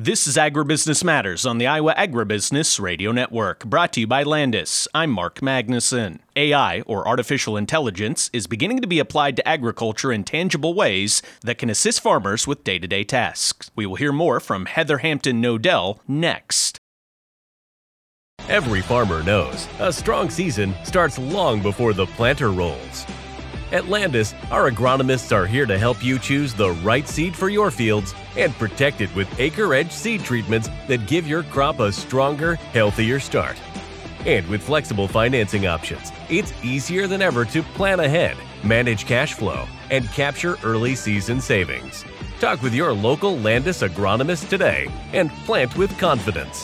This is Agribusiness Matters on the Iowa Agribusiness Radio Network, brought to you by Landis. I'm Mark Magnuson. AI, or artificial intelligence, is beginning to be applied to agriculture in tangible ways that can assist farmers with day-to-day tasks. We will hear more from Heather Hampton-Nodell next. Every farmer knows a strong season starts long before the planter rolls. At Landis, our agronomists are here to help you choose the right seed for your fields and protect it with AcreEdge seed treatments that give your crop a stronger, healthier start. And with flexible financing options, it's easier than ever to plan ahead, manage cash flow, and capture early season savings. Talk with your local Landis agronomist today and plant with confidence.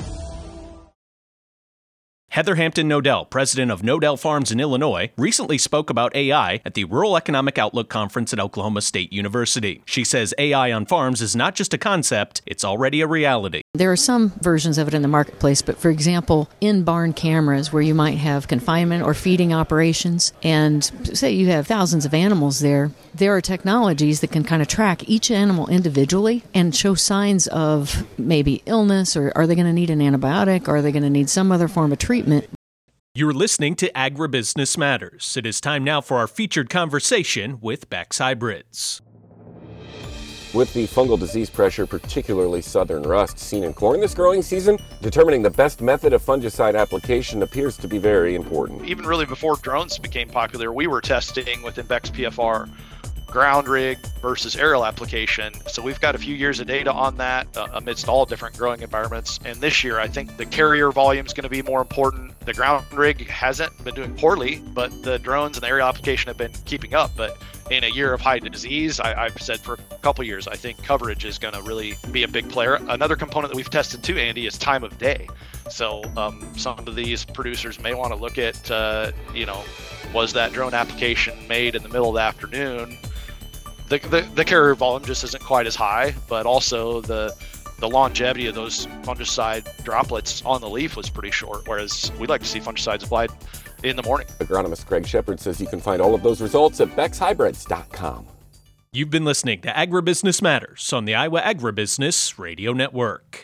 Heather Hampton-Nodell, president of Nodell Farms in Illinois, recently spoke about AI at the Rural Economic Outlook Conference at Oklahoma State University. She says AI on farms is not just a concept, it's already a reality. There are some versions of it in the marketplace, but for example, in-barn cameras where you might have confinement or feeding operations, and say you have thousands of animals there are technologies that can kind of track each animal individually and show signs of maybe illness, or are they going to need an antibiotic, or are they going to need some other form of treatment. You're listening to Agribusiness Matters. It is time now for our featured conversation with Beck's Hybrids. With the fungal disease pressure, particularly southern rust, seen in corn this growing season, determining the best method of fungicide application appears to be very important. Even really before drones became popular, we were testing within Beck's PFR ground rig versus aerial application. So we've got a few years of data on that amidst all different growing environments. And this year, I think the carrier volume is going to be more important. The ground rig hasn't been doing poorly, but the drones and the aerial application have been keeping up. But in a year of high disease, I've said for a couple of years, I think coverage is going to really be a big player. Another component that we've tested too, Andy, is time of day. So some of these producers may want to look at, was that drone application made in the middle of the afternoon? The carrier volume just isn't quite as high, but also the longevity of those fungicide droplets on the leaf was pretty short, whereas we'd like to see fungicides applied in the morning. Agronomist Craig Shepard says you can find all of those results at BecksHybrids.com. You've been listening to Agribusiness Matters on the Iowa Agribusiness Radio Network.